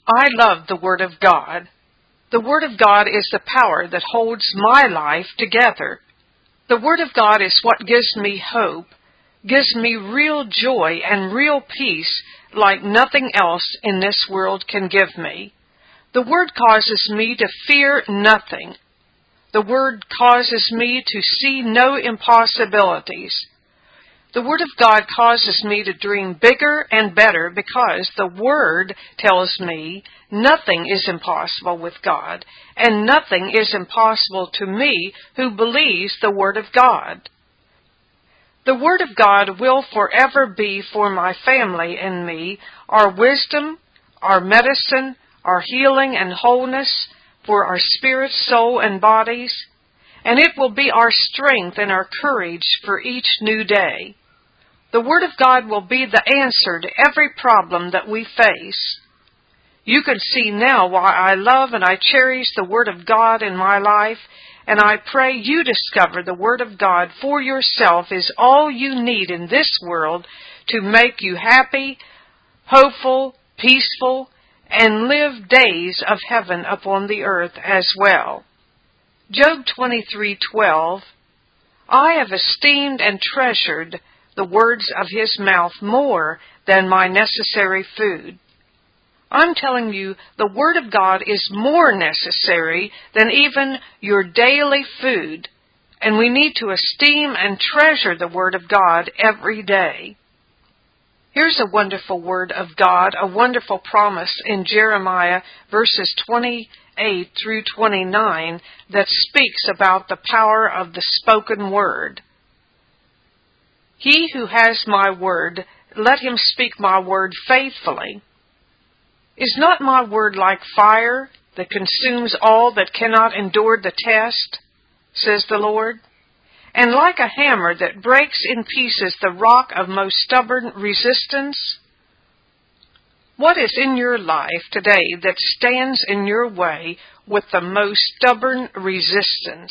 I love the Word of God. The Word of God is the power that holds my life together. The Word of God is what gives me hope, gives me real joy and real peace like nothing else in this world can give me. The Word causes me to fear nothing. The Word causes me to see no impossibilities. The Word of God causes me to dream bigger and better because the Word tells me nothing is impossible with God, and nothing is impossible to me who believes the Word of God. The Word of God will forever be for my family and me our wisdom, our medicine, our healing and wholeness for our spirit, soul, and bodies, and it will be our strength and our courage for each new day. The Word of God will be the answer to every problem that we face. You can see now why I love and I cherish the Word of God in my life, and I pray you discover the Word of God for yourself is all you need in this world to make you happy, hopeful, peaceful, and live days of heaven upon the earth as well. Job 23:12, I have esteemed and treasured the words of his mouth more than my necessary food. I'm telling you, the Word of God is more necessary than even your daily food, and we need to esteem and treasure the Word of God every day. Here's a wonderful word of God, a wonderful promise in Jeremiah verses 28 through 29 that speaks about the power of the spoken word. He who has my word, let him speak my word faithfully. Is not my word like fire that consumes all that cannot endure the test, says the Lord, and like a hammer that breaks in pieces the rock of most stubborn resistance? What is in your life today that stands in your way with the most stubborn resistance?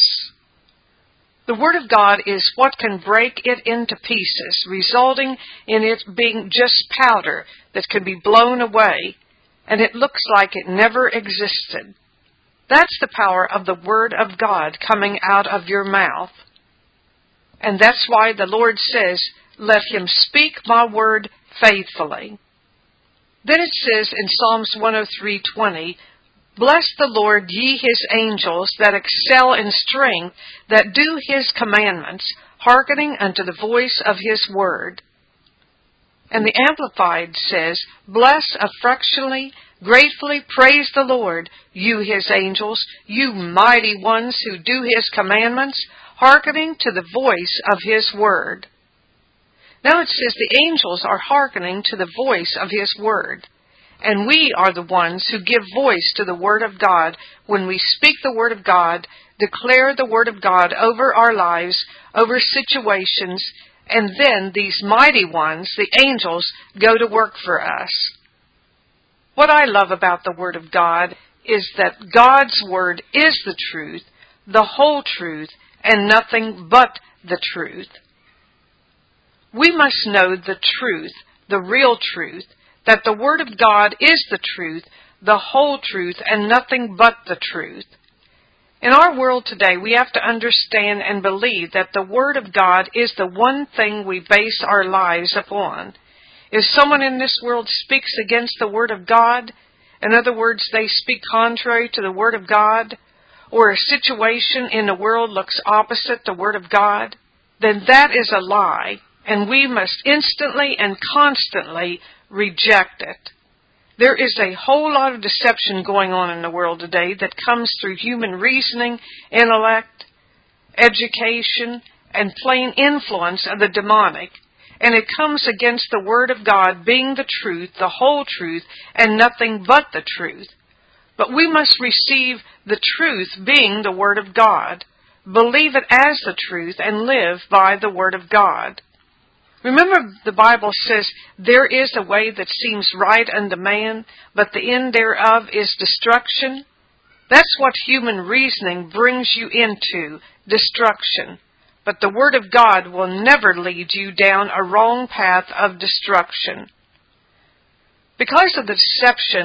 The Word of God is what can break it into pieces, resulting in it being just powder that can be blown away, and it looks like it never existed. That's the power of the Word of God coming out of your mouth. And that's why the Lord says, let him speak my word faithfully. Then it says in Psalms 103:20, bless the Lord, ye his angels that excel in strength, that do his commandments, hearkening unto the voice of his word. And the Amplified says, bless affectionately, gratefully praise the Lord, you his angels, you mighty ones who do his commandments, hearkening to the voice of his word. Now it says the angels are hearkening to the voice of his word. And we are the ones who give voice to the Word of God when we speak the Word of God, declare the Word of God over our lives, over situations, and then these mighty ones, the angels, go to work for us. What I love about the Word of God is that God's Word is the truth, the whole truth, and nothing but the truth. We must know the truth, the real truth, that the Word of God is the truth, the whole truth, and nothing but the truth. In our world today, we have to understand and believe that the Word of God is the one thing we base our lives upon. If someone in this world speaks against the Word of God, in other words, they speak contrary to the Word of God, or a situation in the world looks opposite the Word of God, then that is a lie, and we must instantly and constantly reject it. There is a whole lot of deception going on in the world today that comes through human reasoning, intellect, education, and plain influence of the demonic, and it comes against the Word of God being the truth, the whole truth, and nothing but the truth. But we must receive the truth being the Word of God, believe it as the truth, and live by the Word of God. Remember, the Bible says, there is a way that seems right unto man, but the end thereof is destruction. That's what human reasoning brings you into, destruction. But the Word of God will never lead you down a wrong path of destruction. Because of the deception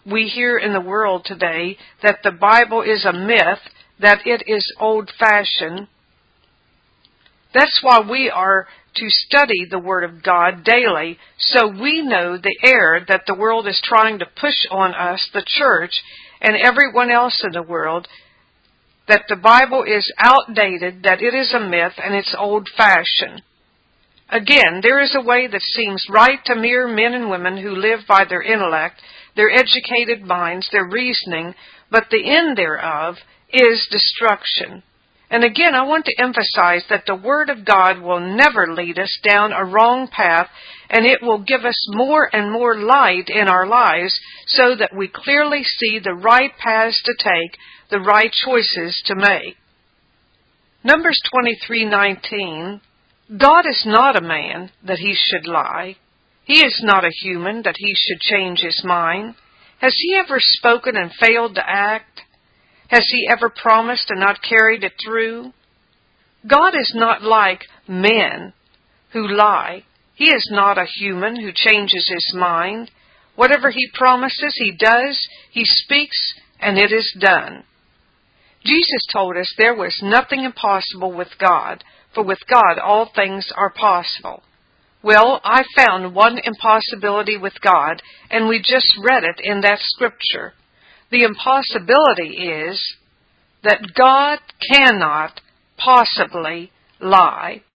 we hear in the world today that the Bible is a myth, that it is old-fashioned. That's why we are to study the Word of God daily, so we know the error that the world is trying to push on us, the church, and everyone else in the world, that the Bible is outdated, that it is a myth, and it's old-fashioned. Again, there is a way that seems right to mere men and women who live by their intellect, their educated minds, their reasoning, but the end thereof is destruction. And again, I want to emphasize that the Word of God will never lead us down a wrong path, and it will give us more and more light in our lives so that we clearly see the right paths to take, the right choices to make. Numbers 23:19, God is not a man that he should lie. He is not a human that he should change his mind. Has he ever spoken and failed to act? Has he ever promised and not carried it through? God is not like men who lie. He is not a human who changes his mind. Whatever he promises, he does. He speaks, and it is done. Jesus told us there was nothing impossible with God, for with God all things are possible. Well, I found one impossibility with God, and we just read it in that scripture. The impossibility is that God cannot possibly lie.